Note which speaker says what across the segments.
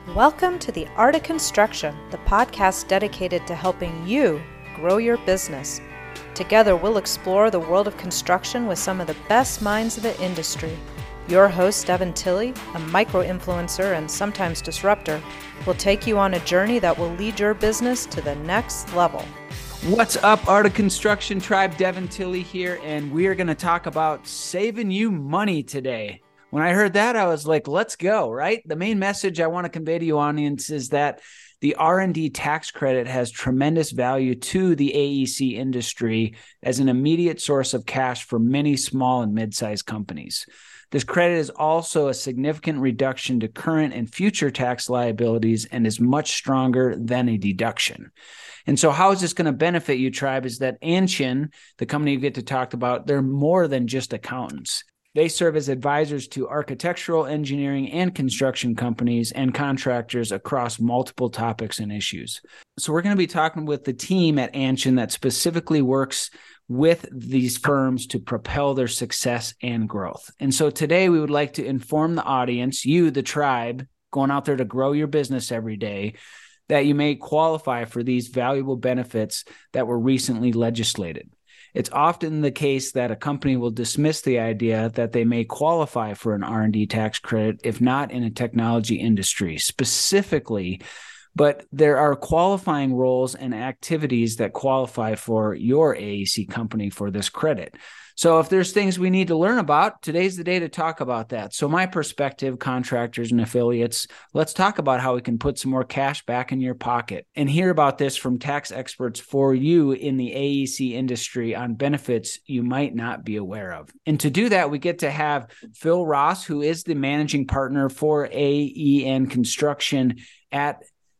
Speaker 1: Welcome to The Art of Construction, the podcast dedicated to helping you grow your business. Together, we'll explore the world of construction with some of the best minds of the industry. Your host, Devin Tilley, a micro-influencer and sometimes disruptor, will take you on a journey that will lead your business to the next level.
Speaker 2: What's up, Art of Construction Tribe? Devin Tilley here, and we are going to talk about saving you money today. When I heard that, I was like, let's go, right? The main message I want to convey to you, audience, is that the R&D tax credit has tremendous value to the AEC industry as an immediate source of cash for many small and mid-sized companies. This credit is also a significant reduction to current and future tax liabilities and is much stronger than a deduction. And so how is this going to benefit you, Tribe, is that Anshin, the company you get to talk about, they're more than just accountants. They serve as advisors to architectural, engineering, and construction companies and contractors across multiple topics and issues. So we're going to be talking with the team at Anshin that specifically works with these firms to propel their success and growth. And so today we would like to inform the audience, you, the tribe, going out there to grow your business every day, that you may qualify for these valuable benefits that were recently legislated. It's often the case that a company will dismiss the idea that they may qualify for an R&D tax credit, if not in a technology industry specifically, but there are qualifying roles and activities that qualify for your AEC company for this credit. So if there's things we need to learn about, today's the day to talk about that. So my perspective, contractors and affiliates, let's talk about how we can put some more cash back in your pocket and hear about this from tax experts for you in the AEC industry on benefits you might not be aware of. And to do that, we get to have Phil Ross, who is the managing partner for AEN Construction at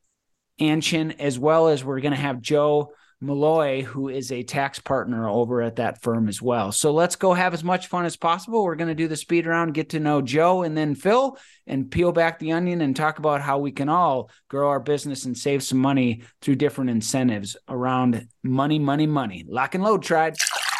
Speaker 2: Anshin, as well as we're going to have Joe Malloy, who is a tax partner over at that firm as well. So let's go have as much fun as possible. We're going to do the speed round, get to know Joe and then Phil, and peel back the onion and talk about how we can all grow our business and save some money through different incentives around money, money, money. Lock and load, tribe.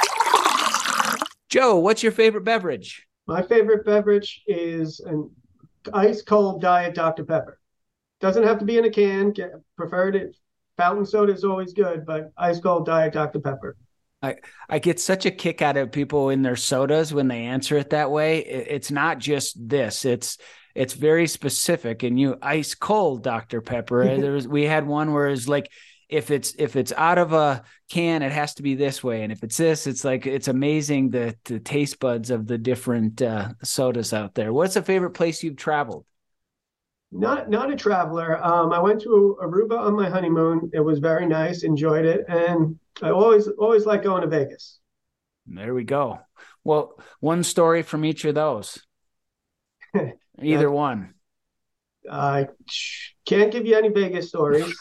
Speaker 2: Joe, what's your favorite beverage?
Speaker 3: My favorite beverage is an ice cold Diet Dr. Pepper. Doesn't have to be in a can. Preferred it. Fountain soda is always good, but ice cold Diet Dr. Pepper.
Speaker 2: I get such a kick out of people in their sodas when they answer it that way. It's not just this. It's very specific. And you ice cold Dr. Pepper. We had one where it's like, if it's out of a can, it has to be this way. And if it's this, it's like, it's amazing the taste buds of the different sodas out there. What's a favorite place you've traveled?
Speaker 3: Not a traveler. I went to Aruba on my honeymoon. It was very nice. Enjoyed it, and I always like going to Vegas.
Speaker 2: There we go. Well, one story from each of those. Either one.
Speaker 3: I can't give you any Vegas stories.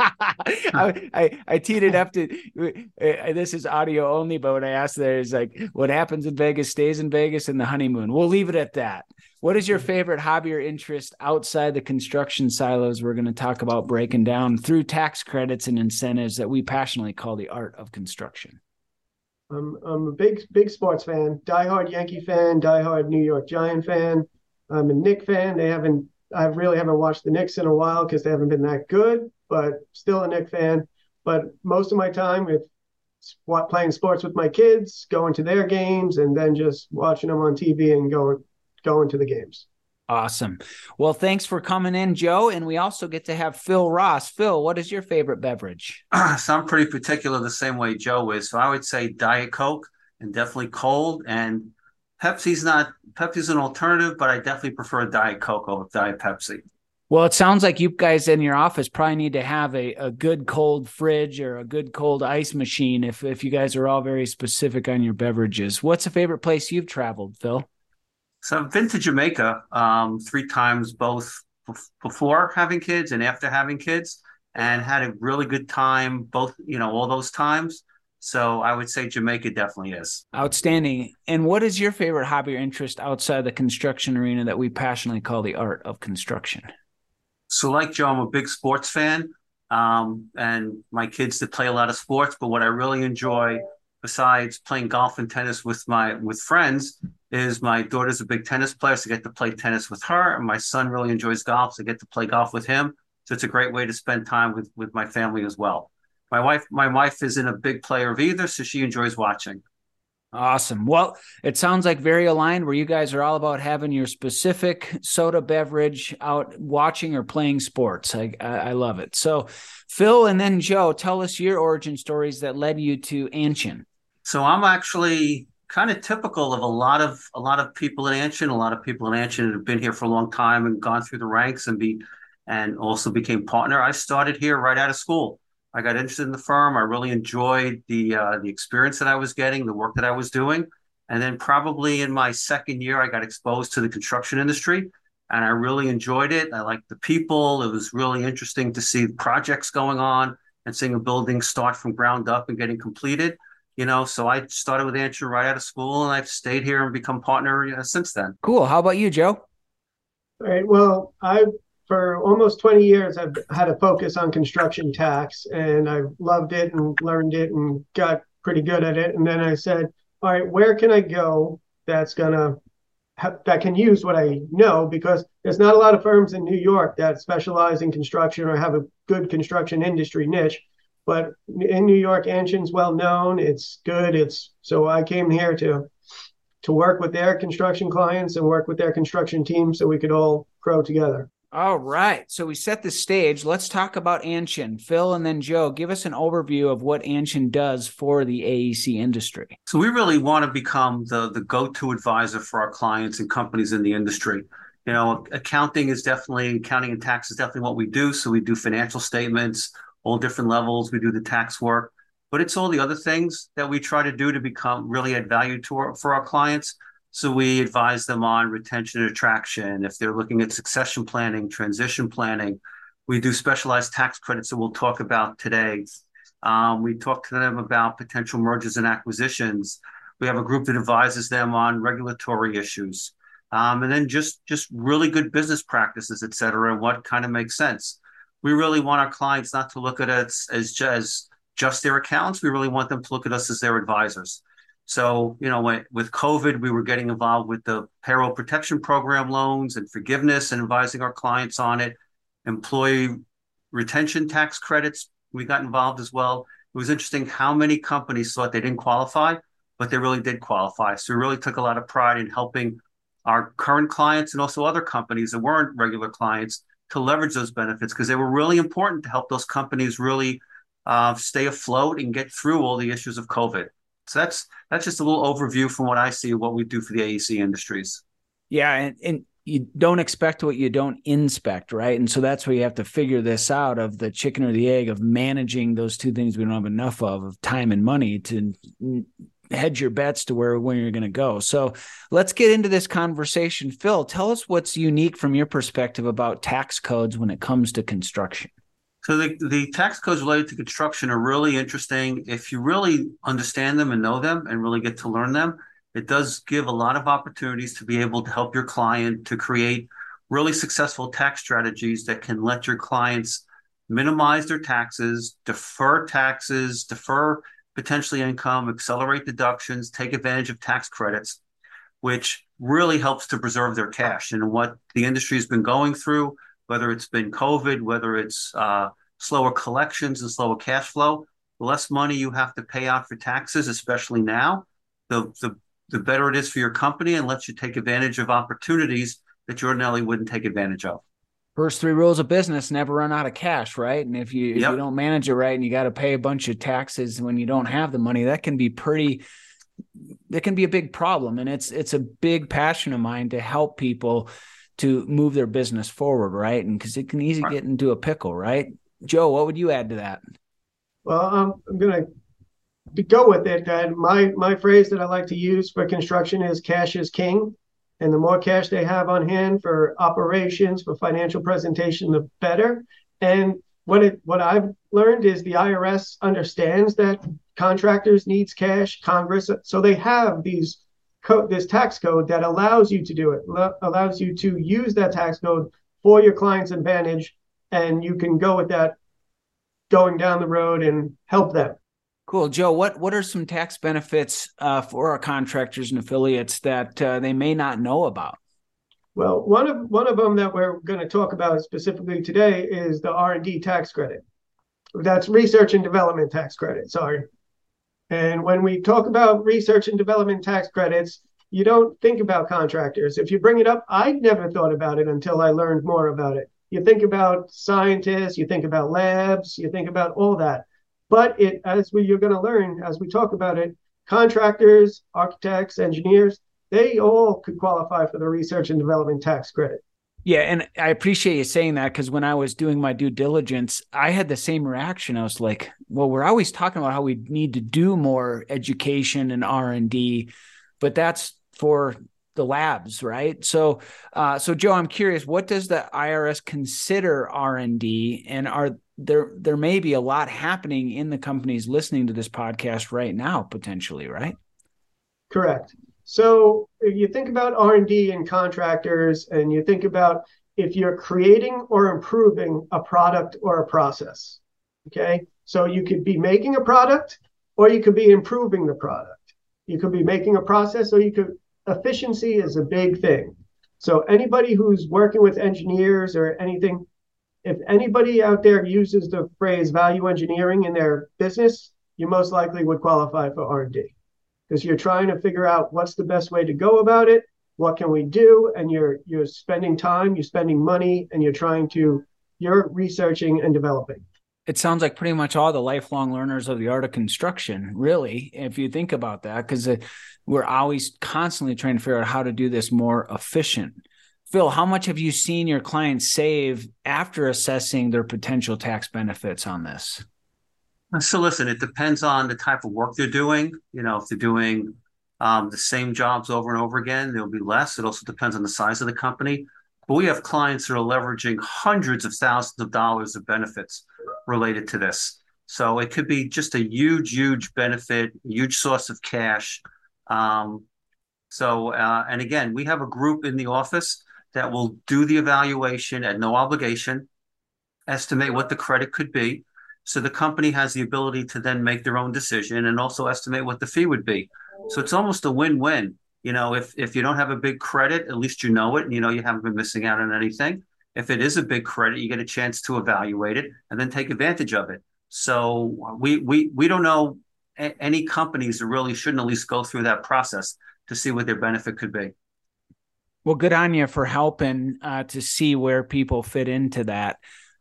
Speaker 2: I teed it up to this is audio only, but what I asked there is like, what happens in Vegas stays in Vegas and the honeymoon. We'll leave it at that. What is your favorite hobby or interest outside the construction silos we're going to talk about breaking down through tax credits and incentives that we passionately call the art of construction?
Speaker 3: I'm a big sports fan, diehard Yankee fan, diehard New York Giant fan. I'm a Knicks fan. I really haven't watched the Knicks in a while because they haven't been that good, but still a Knicks fan. But most of my time with playing sports with my kids, going to their games, and then just watching them on TV and going to the games.
Speaker 2: Awesome. Well, thanks for coming in, Joe. And we also get to have Phil Ross. Phil, what is your favorite beverage?
Speaker 4: So I'm pretty particular the same way Joe is. So I would say Diet Coke, and definitely cold. And Pepsi's an alternative, but I definitely prefer Diet Coke over Diet Pepsi.
Speaker 2: Well, it sounds like you guys in your office probably need to have a good cold fridge or a good cold ice machine if you guys are all very specific on your beverages. What's a favorite place you've traveled, Phil?
Speaker 4: So I've been to Jamaica 3 times, both before having kids and after having kids, and had a really good time, both, all those times. So I would say Jamaica definitely is.
Speaker 2: Outstanding. And what is your favorite hobby or interest outside the construction arena that we passionately call the art of construction?
Speaker 4: So like Joe, I'm a big sports fan, and my kids that play a lot of sports. But what I really enjoy, besides playing golf and tennis with friends, is my daughter's a big tennis player, so I get to play tennis with her, and my son really enjoys golf, so I get to play golf with him. So it's a great way to spend time with my family as well. My wife isn't a big player of either, so she enjoys watching.
Speaker 2: Awesome. Well, it sounds like very aligned where you guys are all about having your specific soda beverage out watching or playing sports. I love it. So Phil and then Joe, tell us your origin stories that led you to Anshin.
Speaker 4: So I'm actually kind of typical of a lot of people at Anshin. A lot of people at Anshin have been here for a long time and gone through the ranks and also became partner. I started here right out of school. I got interested in the firm. I really enjoyed the experience that I was getting, the work that I was doing, and then probably in my second year, I got exposed to the construction industry, and I really enjoyed it. I liked the people. It was really interesting to see projects going on and seeing a building start from ground up and getting completed. So I started with Anshin right out of school, and I've stayed here and become partner since then.
Speaker 2: Cool. How about you, Joe?
Speaker 3: All right. Well, for almost 20 years, I've had a focus on construction tax, and I've loved it and learned it and got pretty good at it. And then I said, all right, where can I go that can use what I know? Because there's not a lot of firms in New York that specialize in construction or have a good construction industry niche. But in New York, Anshin's well known. It's good. So I came here to work with their construction clients and work with their construction team so we could all grow together.
Speaker 2: All right. So we set the stage. Let's talk about Anshin. Phil and then Joe, give us an overview of what Anshin does for the AEC industry.
Speaker 4: So we really want to become the go-to advisor for our clients and companies in the industry. Accounting and tax is definitely what we do. So we do financial statements, all different levels. We do the tax work, but it's all the other things that we try to do to become really add value for our clients. So we advise them on retention and attraction. If they're looking at succession planning, transition planning, we do specialized tax credits that we'll talk about today. We talk to them about potential mergers and acquisitions. We have a group that advises them on regulatory issues. And then just really good business practices, et cetera, and what kind of makes sense. We really want our clients not to look at us as just their accounts. We really want them to look at us as their advisors. So, with COVID, we were getting involved with the payroll protection program loans and forgiveness and advising our clients on it. Employee retention tax credits, we got involved as well. It was interesting how many companies thought they didn't qualify, but they really did qualify. So we really took a lot of pride in helping our current clients and also other companies that weren't regular clients to leverage those benefits because they were really important to help those companies really stay afloat and get through all the issues of COVID. So that's just a little overview from what I see of what we do for the AEC industries.
Speaker 2: Yeah, and you don't expect what you don't inspect, right? And so that's where you have to figure this out of the chicken or the egg of managing those two things we don't have enough of time and money to hedge your bets to when you're going to go. So let's get into this conversation. Phil, tell us what's unique from your perspective about tax codes when it comes to construction.
Speaker 4: So the tax codes related to construction are really interesting. If you really understand them and know them and really get to learn them, it does give a lot of opportunities to be able to help your client to create really successful tax strategies that can let your clients minimize their taxes, defer potentially income, accelerate deductions, take advantage of tax credits, which really helps to preserve their cash. And what the industry has been going through, whether it's been COVID, whether it's slower collections and slower cash flow, the less money you have to pay out for taxes, especially now, the better it is for your company and lets you take advantage of opportunities that you ordinarily wouldn't take advantage of.
Speaker 2: First three rules of business: never run out of cash, right? And if you don't manage it right and you got to pay a bunch of taxes when you don't have the money, that can be a big problem. And it's a big passion of mine to help people to move their business forward, right? And because it can easily get into a pickle, right? Joe, what would you add to that?
Speaker 3: Well, I'm going to go with it. My phrase that I like to use for construction is cash is king. And the more cash they have on hand for operations, for financial presentation, the better. And what I've learned is the IRS understands that contractors needs cash, Congress. So they have this tax code that allows you to do it, allows you to use that tax code for your client's advantage. And you can go with that going down the road and help them.
Speaker 2: Cool. Joe, what are some tax benefits for our contractors and affiliates that they may not know about?
Speaker 3: Well, one of them that we're going to talk about specifically today is the R&D tax credit. That's research and development tax credit, sorry. And when we talk about research and development tax credits, you don't think about contractors. If you bring it up, I never thought about it until I learned more about it. You think about scientists, you think about labs, you think about all that. But you're going to learn as we talk about it, contractors, architects, engineers, they all could qualify for the research and development tax credit.
Speaker 2: Yeah, and I appreciate you saying that, because when I was doing my due diligence, I had the same reaction. I was like, well, we're always talking about how we need to do more education and R&D, but that's for the labs, right? So Joe, I'm curious, what does the IRS consider R&D? And there may be a lot happening in the companies listening to this podcast right now, potentially, right?
Speaker 3: Correct. So if you think about R&D and contractors, and you think about if you're creating or improving a product or a process, okay? So you could be making a product, or you could be improving the product. You could be making a process, or efficiency is a big thing. So anybody who's working with engineers or anything, if anybody out there uses the phrase value engineering in their business, you most likely would qualify for R&D. Because you're trying to figure out what's the best way to go about it, what can we do, and you're spending time, you're spending money, and you're researching and developing.
Speaker 2: It sounds like pretty much all the lifelong learners of the art of construction, really, if you think about that, because we're always constantly trying to figure out how to do this more efficient. Phil, how much have you seen your clients save after assessing their potential tax benefits on this?
Speaker 4: So listen, it depends on the type of work they're doing. If they're doing the same jobs over and over again, there'll be less. It also depends on the size of the company. But we have clients that are leveraging hundreds of thousands of dollars of benefits related to this. So it could be just a huge, huge benefit, huge source of cash. And again, we have a group in the office that will do the evaluation at no obligation, estimate what the credit could be. So the company has the ability to then make their own decision and also estimate what the fee would be. So it's almost a win-win. If you don't have a big credit, at least you know it, and you haven't been missing out on anything. If it is a big credit, you get a chance to evaluate it and then take advantage of it. So we don't know any companies that really shouldn't at least go through that process to see what their benefit could be.
Speaker 2: Well, good on you for helping to see where people fit into that.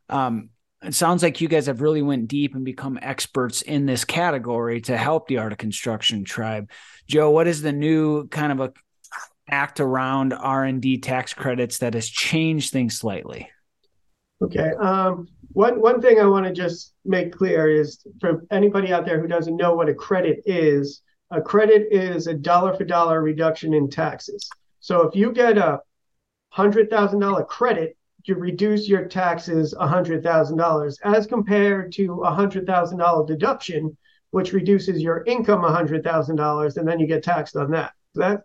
Speaker 2: It sounds like you guys have really went deep and become experts in this category to help the Art of Construction Tribe. Joe, what is the new kind of a act around R&D tax credits that has changed things slightly?
Speaker 3: Okay. One thing I want to just make clear is, for anybody out there who doesn't know what a credit is a dollar for dollar reduction in taxes. So if you get a $100,000 credit, you reduce your taxes $100,000 as compared to a $100,000 deduction, which reduces your income $100,000, and then you get taxed on that.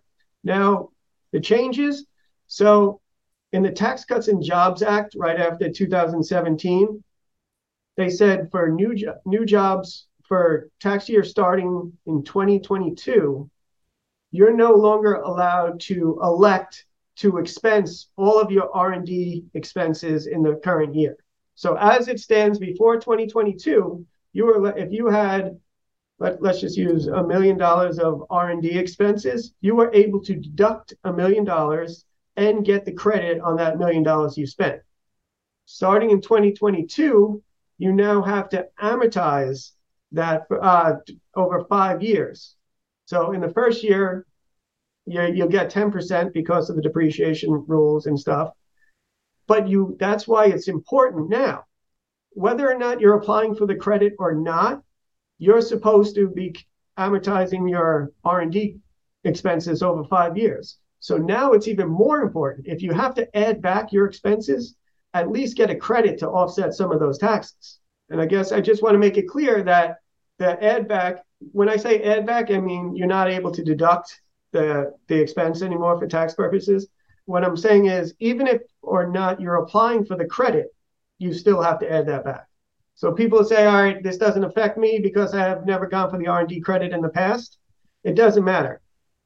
Speaker 3: Now the changes. So in the Tax Cuts and Jobs Act, right after 2017, they said for new jobs for tax year starting in 2022, you're no longer allowed to elect to expense all of your R&D expenses in the current year. So as it stands before 2022, if you had, let's just use $1 million of R&D expenses, you were able to deduct $1 million and get the credit on that $1 million you spent. Starting in 2022, you now have to amortize that over 5 years. So in the first year, you'll get 10% because of the depreciation rules and stuff. But that's why it's important now. Whether or not you're applying for the credit or not, you're supposed to be amortizing your R&D expenses over 5 years. So now it's even more important. If you have to add back your expenses, at least get a credit to offset some of those taxes. And I guess I just want to make it clear that the add back, when I say add back, I mean you're not able to deduct the expense anymore for tax purposes. What I'm saying is, even if or not you're applying for the credit, you still have to add that back. So people say, all right, this doesn't affect me because I have never gone for the R&D credit in the past. It doesn't matter.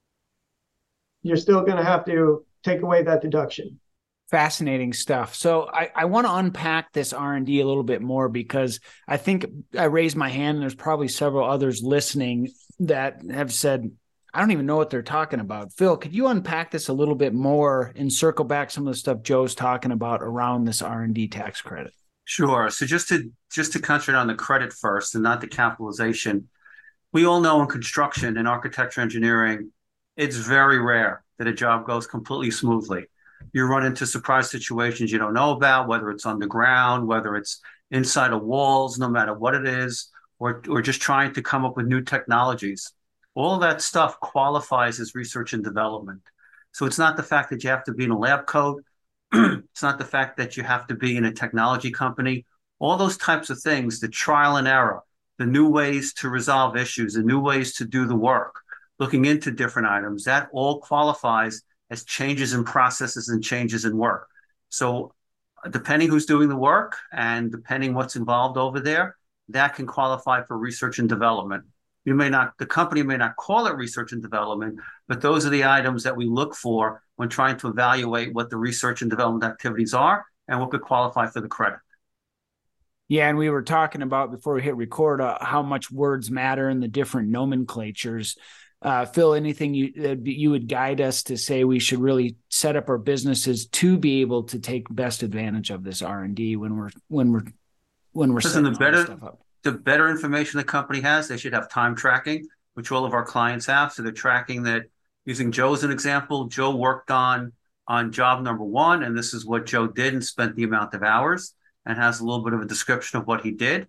Speaker 3: You're still going to have to take away that deduction.
Speaker 2: Fascinating stuff. So I want to unpack this R&D a little bit more, because I think I raised my hand and there's probably several others listening that have said, I don't even know what they're talking about. Phil, could you unpack this a little bit more and circle back some of the stuff Joe's talking about around this R&D tax credit?
Speaker 4: Sure. So just to concentrate on the credit first and not the capitalization, we all know in construction and architecture engineering, it's very rare that a job goes completely smoothly. You run into surprise situations you don't know about, whether it's underground, whether it's inside of walls, no matter what it is, or just trying to come up with new technologies. All of that stuff qualifies as research and development. So it's not the fact that you have to be in a lab coat. It's not the fact that you have to be in a technology company. All those types of things, the trial and error, the new ways to resolve issues, the new ways to do the work, looking into different items, that all qualifies as changes in processes and changes in work. So depending who's doing the work and depending what's involved over there, that can qualify for research and development. The company may not call it research and development, but those are the items that we look for when trying to evaluate what the research and development activities are and what could qualify for the credit.
Speaker 2: Yeah, and we were talking about before we hit record how much words matter in the different nomenclatures. Phil, anything you would guide us to say we should really set up our businesses to be able to take best advantage of this R&D when we're setting all this stuff up?
Speaker 4: The better information the company has, they should have time tracking, which all of our clients have. So they're tracking that. Using Joe as an example, Joe worked on job number 1, and this is what Joe did and spent the amount of hours, and has a little bit of a description of what he did.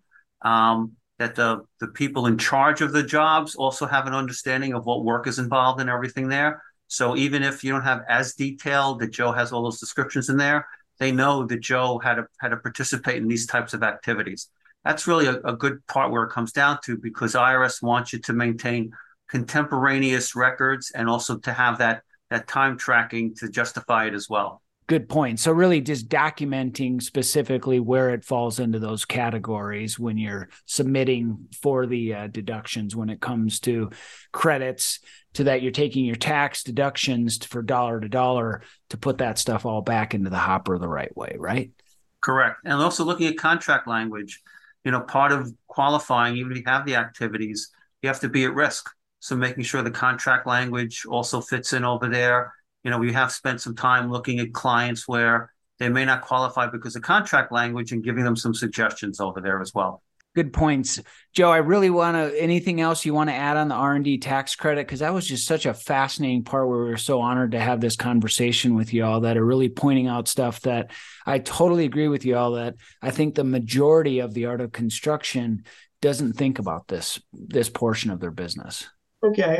Speaker 4: That the people in charge of the jobs also have an understanding of what work is involved in everything there. So even if you don't have as detailed that Joe has all those descriptions in there, they know that Joe had to participate in these types of activities. That's really a good part where it comes down to, because IRS wants you to maintain contemporaneous records and also to have that time tracking to justify it as well.
Speaker 2: Good point. So really just documenting specifically where it falls into those categories when you're submitting for the deductions, when it comes to credits, to that you're taking your tax deductions for dollar to dollar to put that stuff all back into the hopper the right way, right?
Speaker 4: Correct. And also looking at contract language, part of qualifying, even if you have the activities, you have to be at risk. So making sure the contract language also fits in over there. We have spent some time looking at clients where they may not qualify because of contract language and giving them some suggestions over there as well.
Speaker 2: Good points. Joe, I really anything else you want to add on the R&D tax credit? Because that was just such a fascinating part where we were so honored to have this conversation with you all that are really pointing out stuff that I totally agree with you all, that I think the majority of the art of construction doesn't think about this portion of their business.
Speaker 3: Okay.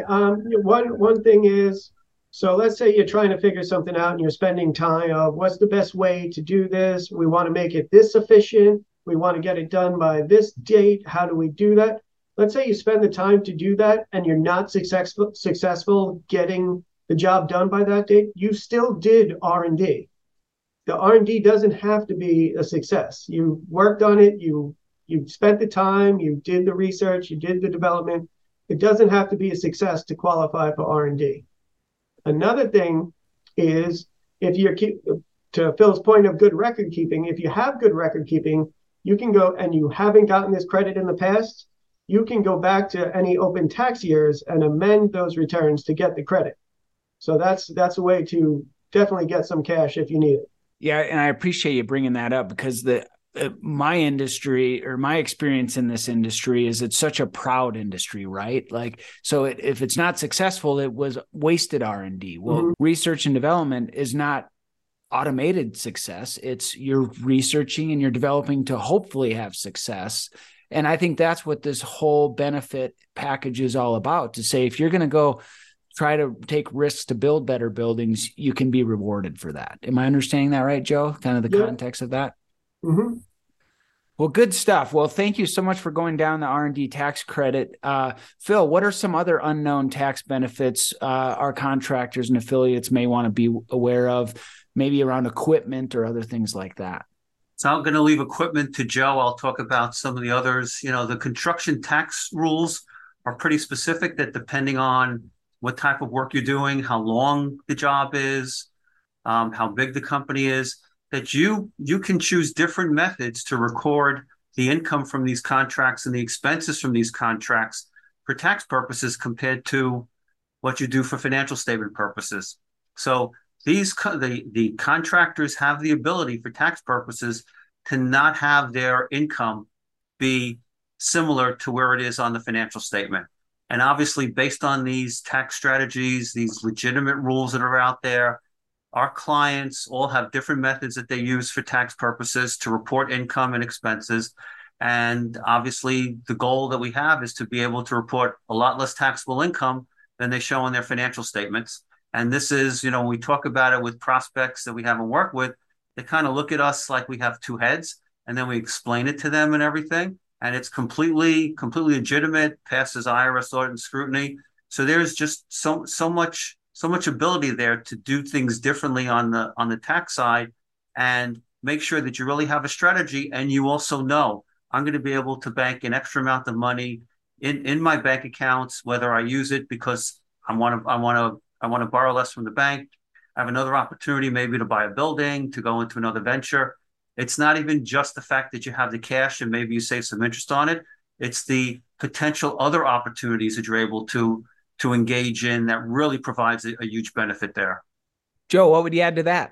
Speaker 3: One thing is, so let's say you're trying to figure something out and you're spending time of what's the best way to do this? We want to make it this efficient. We want to get it done by this date. How do we do that? Let's say you spend the time to do that and you're not successful getting the job done by that date. You still did R&D. The R&D doesn't have to be a success. You worked on it. You spent the time. You did the research. You did the development. It doesn't have to be a success to qualify for R&D. Another thing is, if you're to Phil's point of good record keeping, if you have good record keeping, you can go, and you haven't gotten this credit in the past, you can go back to any open tax years and amend those returns to get the credit. So that's a way to definitely get some cash if you need it.
Speaker 2: Yeah, and I appreciate you bringing that up, because my industry, or my experience in this industry, is it's such a proud industry, right? Like, so if it's not successful, it was wasted R&D. Well, research and development is not automated success. It's you're researching and you're developing to hopefully have success. And I think that's what this whole benefit package is all about, to say, if you're going to go try to take risks to build better buildings, you can be rewarded for that. Am I understanding that right, Joe? Kind of the context of that?
Speaker 3: Mm-hmm.
Speaker 2: Well, good stuff. Well, thank you so much for going down the R&D tax credit. Phil, what are some other unknown tax benefits our contractors and affiliates may want to be aware of, maybe around equipment or other things like that?
Speaker 4: So I'm going to leave equipment to Joe. I'll talk about some of the others. The construction tax rules are pretty specific that depending on what type of work you're doing, how long the job is, how big the company is, that you can choose different methods to record the income from these contracts and the expenses from these contracts for tax purposes compared to what you do for financial statement purposes. So the contractors have the ability for tax purposes to not have their income be similar to where it is on the financial statement. And obviously, based on these tax strategies, these legitimate rules that are out there, our clients all have different methods that they use for tax purposes to report income and expenses. And obviously, the goal that we have is to be able to report a lot less taxable income than they show in their financial statements. And this is, when we talk about it with prospects that we haven't worked with, they kind of look at us like we have two heads, and then we explain it to them and everything. And it's completely legitimate, passes IRS audit and scrutiny. So there's just so much ability there to do things differently on the tax side and make sure that you really have a strategy. And you also know I'm going to be able to bank an extra amount of money in my bank accounts, whether I use it because I want to borrow less from the bank. I have another opportunity maybe to buy a building, to go into another venture. It's not even just the fact that you have the cash and maybe you save some interest on it. It's the potential other opportunities that you're able to engage in that really provides a huge benefit there.
Speaker 2: Joe, what would you add to that?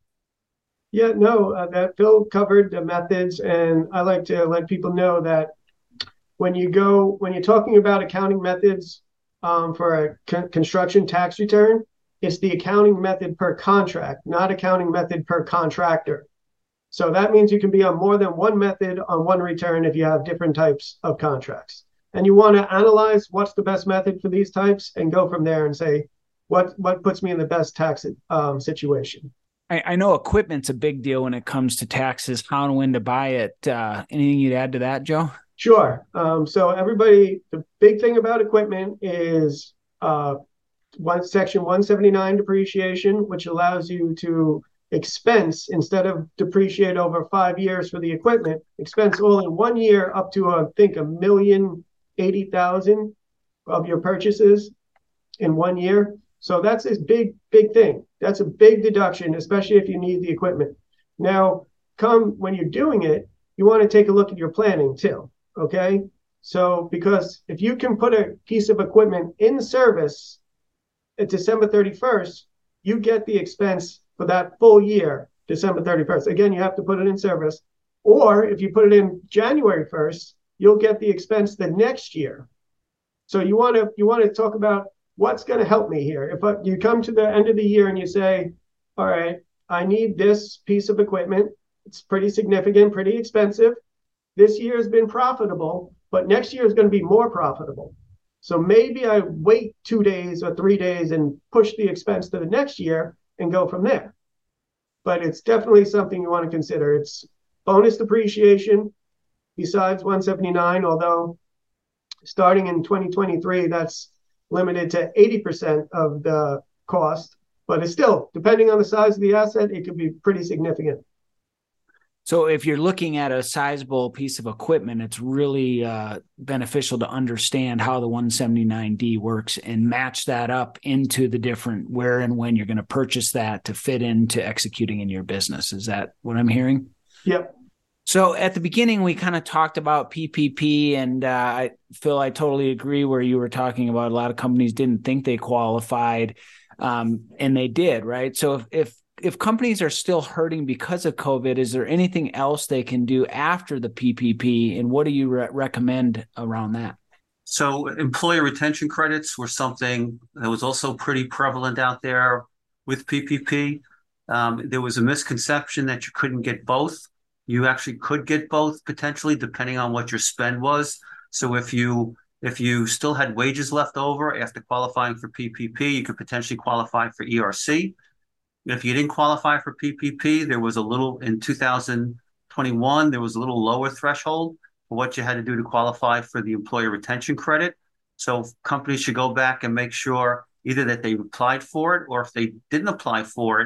Speaker 3: Yeah, no, that Phil covered the methods, and I like to let people know that when you're talking about accounting methods for a construction tax return, it's the accounting method per contract, not accounting method per contractor. So that means you can be on more than one method on one return if you have different types of contracts. And you want to analyze what's the best method for these types and go from there and say, what puts me in the best tax situation.
Speaker 2: I know equipment's a big deal when it comes to taxes, how and when to buy it. Anything you'd add to that, Joe?
Speaker 3: Sure. So everybody, the big thing about equipment is Section 179 depreciation, which allows you to expense instead of depreciate over 5 years for the equipment, expense all in 1 year up to I think $1,080,000 of your purchases in 1 year. So that's this big thing. That's a big deduction, especially if you need the equipment. Now, when you're doing it, you want to take a look at your planning too. Okay. So because if you can put a piece of equipment in service at December 31st, you get the expense for that full year, December 31st. Again, you have to put it in service. Or if you put it in January 1st, you'll get the expense the next year. So you want to talk about what's going to help me here. If you come to the end of the year and you say, all right, I need this piece of equipment. It's pretty significant, pretty expensive. This year has been profitable, but next year is going to be more profitable. So maybe I wait 2 days or 3 days and push the expense to the next year and go from there. But it's definitely something you want to consider. It's bonus depreciation besides 179, although starting in 2023, that's limited to 80% of the cost. But it's still, depending on the size of the asset, it could be pretty significant.
Speaker 2: So if you're looking at a sizable piece of equipment, it's really beneficial to understand how the 179D works and match that up into the different where and when you're going to purchase that to fit into executing in your business. Is that what I'm hearing?
Speaker 3: Yep.
Speaker 2: So at the beginning, we kind of talked about PPP, and Phil, I totally agree where you were talking about a lot of companies didn't think they qualified, and they did, right? So if companies are still hurting because of COVID, is there anything else they can do after the PPP, and what do you recommend around that?
Speaker 4: So employee retention credits were something that was also pretty prevalent out there with PPP. There was a misconception that you couldn't get both. You actually could get both potentially, depending on what your spend was. So if you still had wages left over after qualifying for PPP, you could potentially qualify for ERC. If you didn't qualify for PPP, there was in 2021, there was a little lower threshold for what you had to do to qualify for the employee retention credit. So companies should go back and make sure either that they applied for it, or if they didn't apply for it,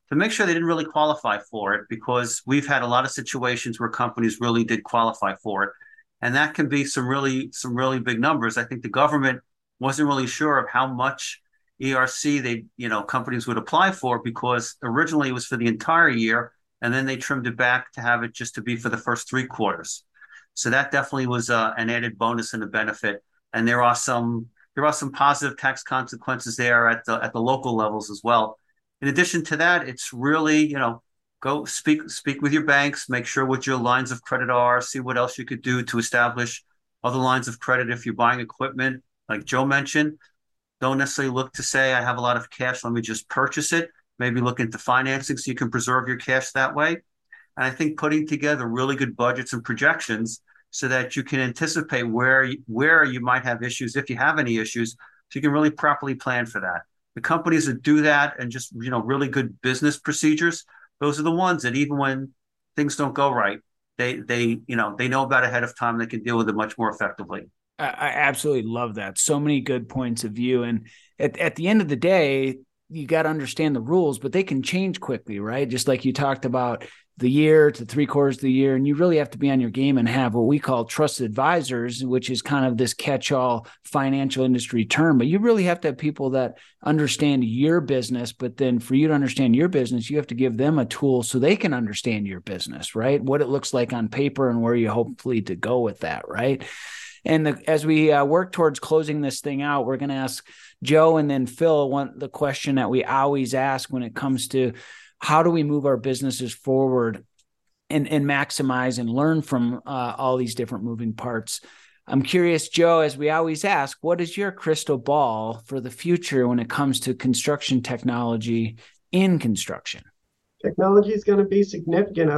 Speaker 4: to make sure they didn't really qualify for it, because we've had a lot of situations where companies really did qualify for it. And that can be some really big numbers. I think the government wasn't really sure of how much ERC companies would apply for, because originally it was for the entire year, and then they trimmed it back to have it just to be for the first 3 quarters. So that definitely was an added bonus and a benefit. And there are some positive tax consequences there at the local levels as well. In addition to that, it's really, go speak with your banks, make sure what your lines of credit are, see what else you could do to establish other lines of credit. If you're buying equipment, like Joe mentioned, don't necessarily look to say, I have a lot of cash, let me just purchase it. Maybe look into financing so you can preserve your cash that way. And I think putting together really good budgets and projections so that you can anticipate where you might have issues, if you have any issues, so you can really properly plan for that. The companies that do that, and just, really good business procedures, those are the ones that even when things don't go right, they know about ahead of time. They can deal with it much more effectively.
Speaker 2: I absolutely love that. So many good points of view. And at the end of the day, you got to understand the rules, but they can change quickly, right? Just like you talked about the year to 3/4 of the year. And you really have to be on your game and have what we call trusted advisors, which is kind of this catch-all financial industry term. But you really have to have people that understand your business. But then for you to understand your business, you have to give them a tool so they can understand your business, right? What it looks like on paper and where you hopefully to go with that, right? And as we work towards closing this thing out, we're going to ask Joe and then Phil the question that we always ask when it comes to how do we move our businesses forward and maximize and learn from all these different moving parts. I'm curious, Joe, as we always ask, what is your crystal ball for the future when it comes to construction technology in construction?
Speaker 3: Technology is going to be significant.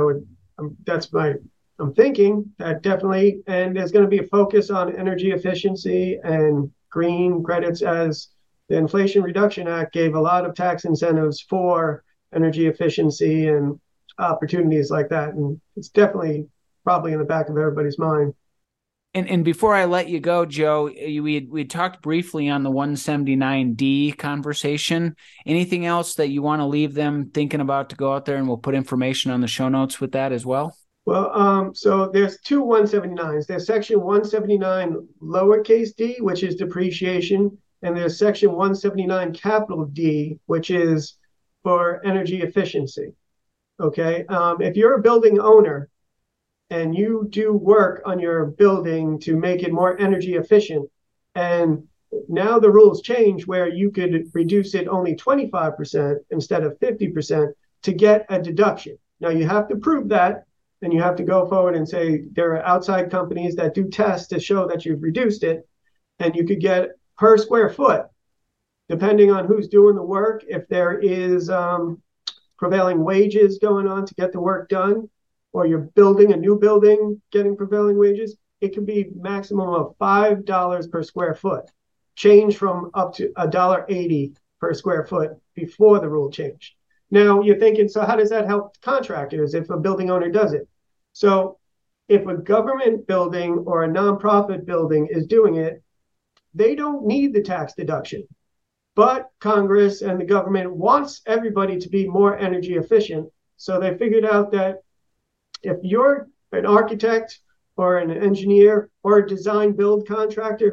Speaker 3: I'm thinking that definitely, and there's going to be a focus on energy efficiency and green credits, as the Inflation Reduction Act gave a lot of tax incentives for energy efficiency and opportunities like that. And it's definitely probably in the back of everybody's mind.
Speaker 2: And before I let you go, Joe, we talked briefly on the 179D conversation. Anything else that you want to leave them thinking about to go out there, and we'll put information on the show notes with that as well?
Speaker 3: Well, so there's two 179s. There's section 179 lowercase d, which is depreciation, and there's section 179 capital D, which is for energy efficiency. Okay. If you're a building owner and you do work on your building to make it more energy efficient, and now the rules change where you could reduce it only 25% instead of 50% to get a deduction. Now you have to prove that. And you have to go forward and say there are outside companies that do tests to show that you've reduced it. And you could get per square foot, depending on who's doing the work. If there is prevailing wages going on to get the work done, or you're building a new building, getting prevailing wages, it could be maximum of $5 per square foot, change from up to $1.80 per square foot before the rule changed. Now you're thinking, so how does that help contractors if a building owner does it? So if a government building or a nonprofit building is doing it, they don't need the tax deduction. But Congress and the government wants everybody to be more energy efficient. So they figured out that if you're an architect or an engineer or a design build contractor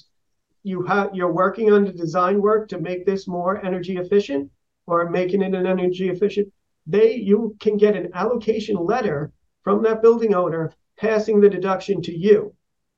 Speaker 3: you're working on the design work to make this more energy efficient, or making it an energy efficient, you can get an allocation letter from that building owner passing the deduction to you.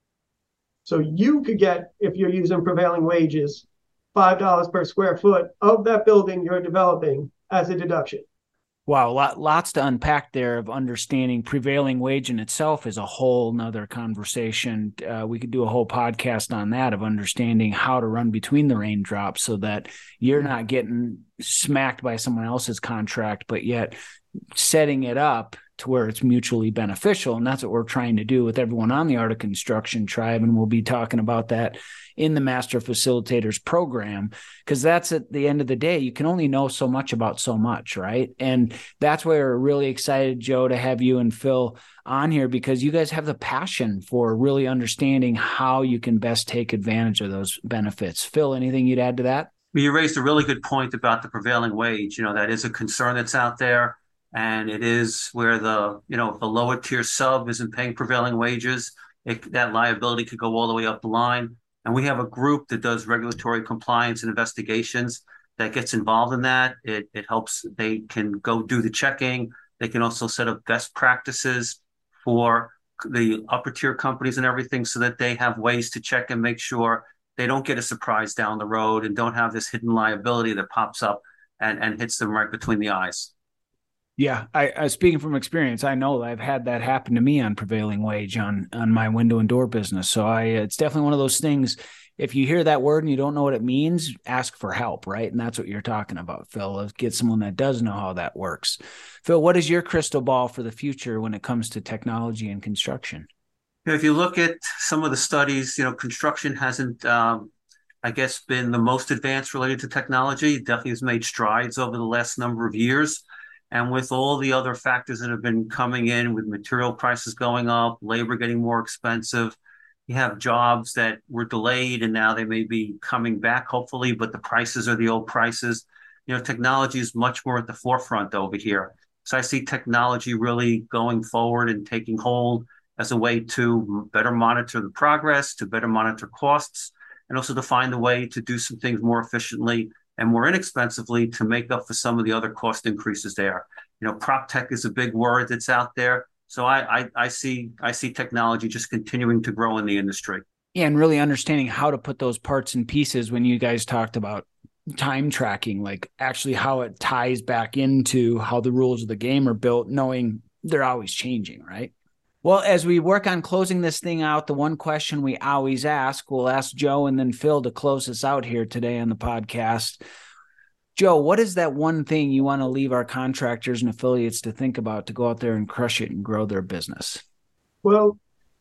Speaker 3: So you could get, if you're using prevailing wages, $5 per square foot of that building you're developing as a deduction.
Speaker 2: Wow, lots to unpack there of understanding. Prevailing wage in itself is a whole nother conversation. We could do a whole podcast on that, of understanding how to run between the raindrops so that you're not getting smacked by someone else's contract, but yet setting it up to where it's mutually beneficial. And that's what we're trying to do with everyone on the Art of Construction Tribe. And we'll be talking about that in the Master Facilitators program, because that's, at the end of the day, you can only know so much about so much, right? And that's why we're really excited, Joe, to have you and Phil on here, because you guys have the passion for really understanding how you can best take advantage of those benefits. Phil, anything you'd add to that?
Speaker 4: You raised a really good point about the prevailing wage. That is a concern that's out there. And it is where the lower tier sub isn't paying prevailing wages. That liability could go all the way up the line. And we have a group that does regulatory compliance and investigations that gets involved in that. It helps. They can go do the checking. They can also set up best practices for the upper tier companies and everything so that they have ways to check and make sure they don't get a surprise down the road and don't have this hidden liability that pops up and hits them right between the eyes.
Speaker 2: Yeah, I speaking from experience, I know I've had that happen to me on prevailing wage on my window and door business. So it's definitely one of those things. If you hear that word and you don't know what it means, ask for help, right? And that's what you're talking about, Phil. Let's get someone that does know how that works. Phil, what is your crystal ball for the future when it comes to technology and construction?
Speaker 4: If you look at some of the studies, construction hasn't, I guess, been the most advanced related to technology. It definitely has made strides over the last number of years. And with all the other factors that have been coming in, with material prices going up, labor getting more expensive, you have jobs that were delayed and now they may be coming back, hopefully, but the prices are the old prices. Technology is much more at the forefront over here. So I see technology really going forward and taking hold as a way to better monitor the progress, to better monitor costs, and also to find a way to do some things more efficiently and more inexpensively to make up for some of the other cost increases there. Prop tech is a big word that's out there. So I see technology just continuing to grow in the industry.
Speaker 2: Yeah, and really understanding how to put those parts and pieces when you guys talked about time tracking, like actually how it ties back into how the rules of the game are built, knowing they're always changing, right? Well, as we work on closing this thing out, the one question we always ask, we'll ask Joe and then Phil to close us out here today on the podcast. Joe, what is that one thing you want to leave our contractors and affiliates to think about to go out there and crush it and grow their business?
Speaker 3: Well,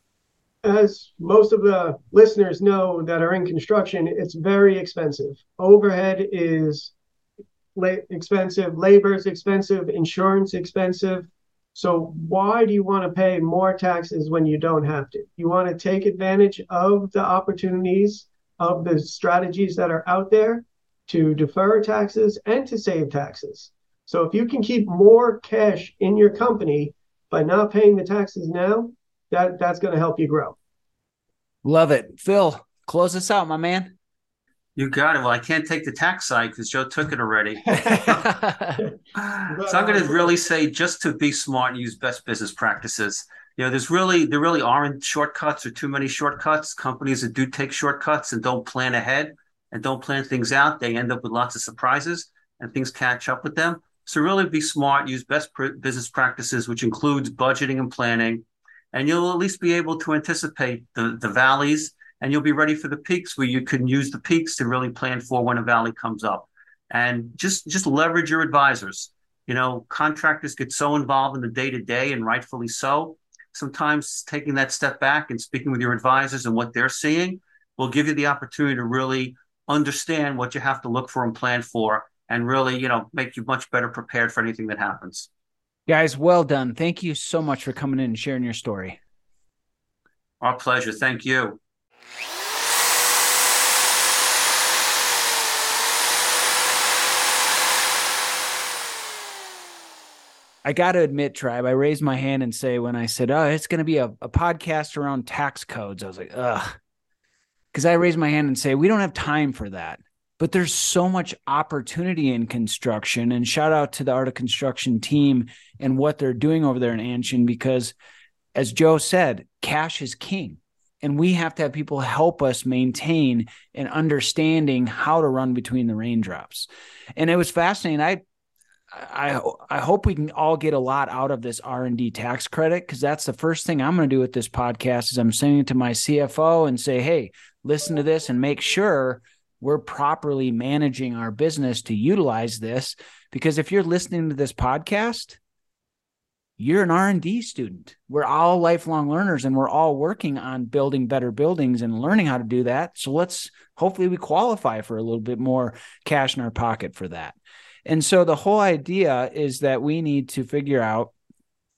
Speaker 3: as most of the listeners know that are in construction, it's very expensive. Overhead is expensive, labor is expensive, insurance expensive. So why do you want to pay more taxes when you don't have to? You want to take advantage of the opportunities of the strategies that are out there to defer taxes and to save taxes. So if you can keep more cash in your company by not paying the taxes now, that's going to help you grow.
Speaker 2: Love it. Phil, close us out, my man.
Speaker 4: You got it. Well, I can't take the tax side because Joe took it already. So I'm going to really say just to be smart and use best business practices. There really aren't shortcuts or too many shortcuts. Companies that do take shortcuts and don't plan ahead and don't plan things out, they end up with lots of surprises and things catch up with them. So really be smart, use best business practices, which includes budgeting and planning, and you'll at least be able to anticipate the valleys, and you'll be ready for the peaks where you can use the peaks to really plan for when a valley comes up. And just leverage your advisors. Contractors get so involved in the day-to-day, and rightfully so. Sometimes taking that step back and speaking with your advisors and what they're seeing will give you the opportunity to really understand what you have to look for and plan for, and really, make you much better prepared for anything that happens.
Speaker 2: Guys, well done. Thank you so much for coming in and sharing your story.
Speaker 4: Our pleasure. Thank you.
Speaker 2: I got to admit, Tribe, I raised my hand and say, when I said, it's going to be a podcast around tax codes, I was like, ugh. Because I raised my hand and say, we don't have time for that. But there's so much opportunity in construction, and shout out to the Art of Construction team and what they're doing over there in Anshin, because as Joe said, cash is king. And we have to have people help us maintain and understanding how to run between the raindrops. And it was fascinating. I hope we can all get a lot out of this R&D tax credit, because that's the first thing I'm going to do with this podcast is I'm sending it to my CFO and say, hey, listen to this and make sure we're properly managing our business to utilize this. Because if you're listening to this podcast, you're an R&D student. We're all lifelong learners, and we're all working on building better buildings and learning how to do that. So hopefully we qualify for a little bit more cash in our pocket for that. And so the whole idea is that we need to figure out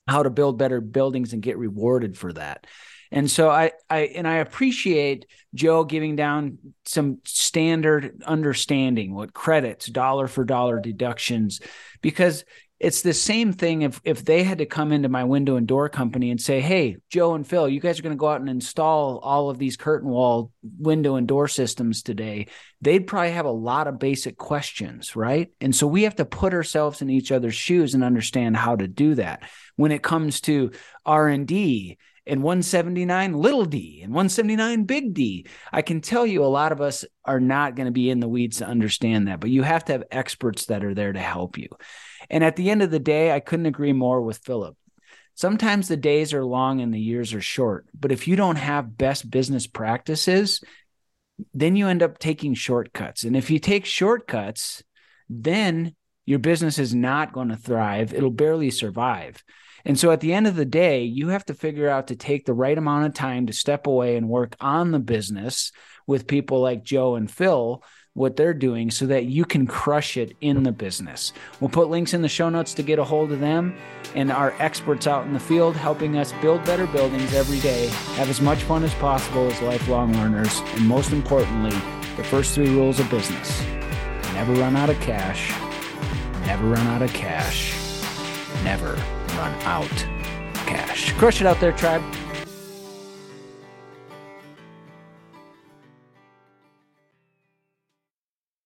Speaker 2: how to build better buildings and get rewarded for that. And so I appreciate Joe giving down some standard understanding, what credits, dollar for dollar deductions, because it's the same thing if they had to come into my window and door company and say, hey, Joe and Phil, you guys are going to go out and install all of these curtain wall window and door systems today. They'd probably have a lot of basic questions, right? And so we have to put ourselves in each other's shoes and understand how to do that. When it comes to R&D and 179 little d and 179 big D, I can tell you a lot of us are not going to be in the weeds to understand that, but you have to have experts that are there to help you. And at the end of the day, I couldn't agree more with Philip. Sometimes the days are long and the years are short, but if you don't have best business practices, then you end up taking shortcuts. And if you take shortcuts, then your business is not going to thrive. It'll barely survive. And so at the end of the day, you have to figure out to take the right amount of time to step away and work on the business with people like Joe and Phil, what they're doing, so that you can crush it in the business. We'll put links in the show notes to get a hold of them and our experts out in the field helping us build better buildings every day, have as much fun as possible as lifelong learners, and most importantly, the first 3 rules of business: never run out of cash, never run out of cash, never run out cash. Crush it out there, tribe.